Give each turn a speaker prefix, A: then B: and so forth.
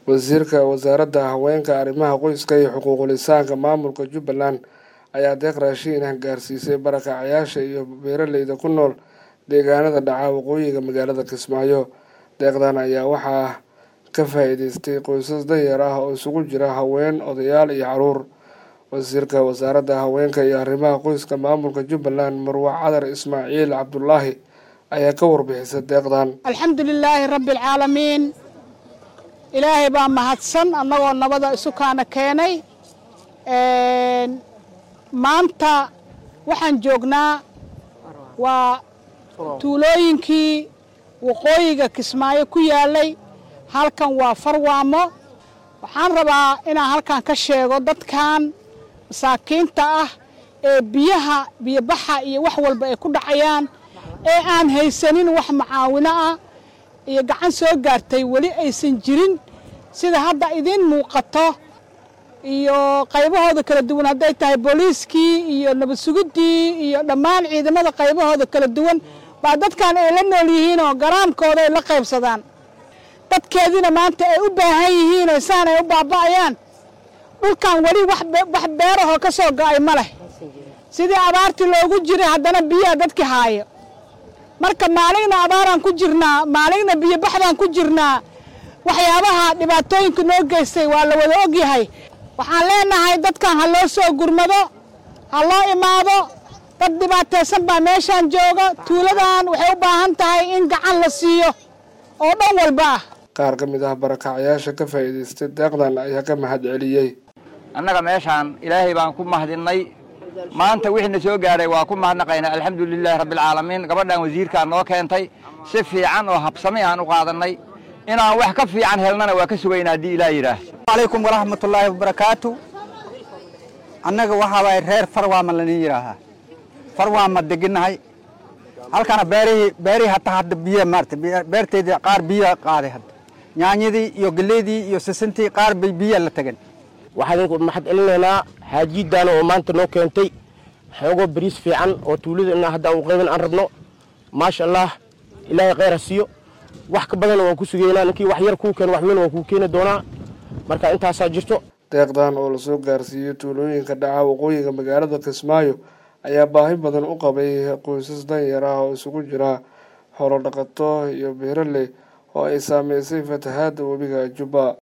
A: wasiirka wasaaradda haweenka arrimaha qoyska iyo xuquuqul insaanka maamulka Jubbaland ayaa deeq raashin gaarsiisay barakacayaasha iyo beeraleyda ku nool deegaanada dhaca waqooyiga magaalada Kismaayo. Deeqdan ayaa waxaa ka faa'iideystay qoysas danyar ah oo isugu jira haween, odayaal iyo caruur. wasiirka wasaaradda haweenka iyo arrimaha qoyska maamulka Jubbaland Marwa Cadar Ismaaciil Cabdullaahi ayaa ka warbixisay deeqdan.
B: Alxamdulillaahi rabbil caalamiin. Ilaahay baa mahadsan annagoo nabada isu kaana keenay. Maanta waxaan joognaa waa tuulooyinkii waqooyiga Kismaayo ku yaalay. Halkan waa Farwaamo. Waxaan rabaa inaan halkan ka sheego dadkan masaakiinta ah ee biyo baxa iyo wax walba ay ku dhacayaan ee aan haysanin wax macaawino ah iyo gacan soo gaartay wali aysan jirin sida hadda idin muuqato iyo qaybahooda kala duwan haday tahay booliiskii iyo nabad sugidii iyo dhammaan ciidamada qaybahooda kala duwan baa dadkan ay la nool yihiin oo garaamkooda ay la qaybsadaan dadkeedina maanta ay u baahan yihiin oo saan ay u baaba'ayaan dhulkan wali wax beeraha ka soo go'ay ma leh sidii abaartii loogu jiray haddana biyaha dadkii haayo marka maaligna abaaraan ku jirnaa maaligna biyo baxdaan ku jirnaa waxyaabaha dhibaatooyinka noo geystay waa la wada ogyahay waxaan leenahay dadkan ha loo soo gurmado ha loo imaado dad dhibaataysan baa meeshaan jooga tuuladan waxay u baahan tahay in gacan la siiyo oo dhan walba ah.
A: qaar ka mid ah barakacayaasha ka faa'iideystay deeqdan ayaa ka mahadceliyay.
C: annaga meeshaan ilaahay baan ku mahadinay maanta wixii soo gaaray waa ku mahadnaqaynaa alxamdulilaahi rabbil caalamiin. gabadhan wasiirka noo keentay si fiican oo habsami aan u qaadanay inaan wax ka fiican helnana waa ka sugaynaa hadii ilaahay yiraahdo.
D: Alaykum wa rahmatullaahi wa barakaatu. annaga waxa way reer Farwaamo la yiraahaa. Farwaamo deganahay halkana beeri hatta hadda biyo maartay beerteeda qaar biyo qaaday hadda yaanyadii iyo galeedii iyo sisintii qaar biyo la tagan.
E: waxaan ku mahad celinaynaa haajiidana oo maanta noo keentay xogo bariis fiican oo tuulada hadda u qeyban aan rabno maasha Allah ilaahay khayr siiyo wax ka badan waan ku sugeynaa ninkii wax yar ku keen wax weyn waan ku keenay doonaa marka intaas jirto.
A: deeqdan oo la soo gaarsiiyay tuulooyinka dhaca waqooyiga magaalada Kismaayo ayaa baahi badan u qabay qoysas danyar ah oo isugu jira xoolo dhaqato iyo beeraley oo ay saameysay fatahaadda webiga Jubba.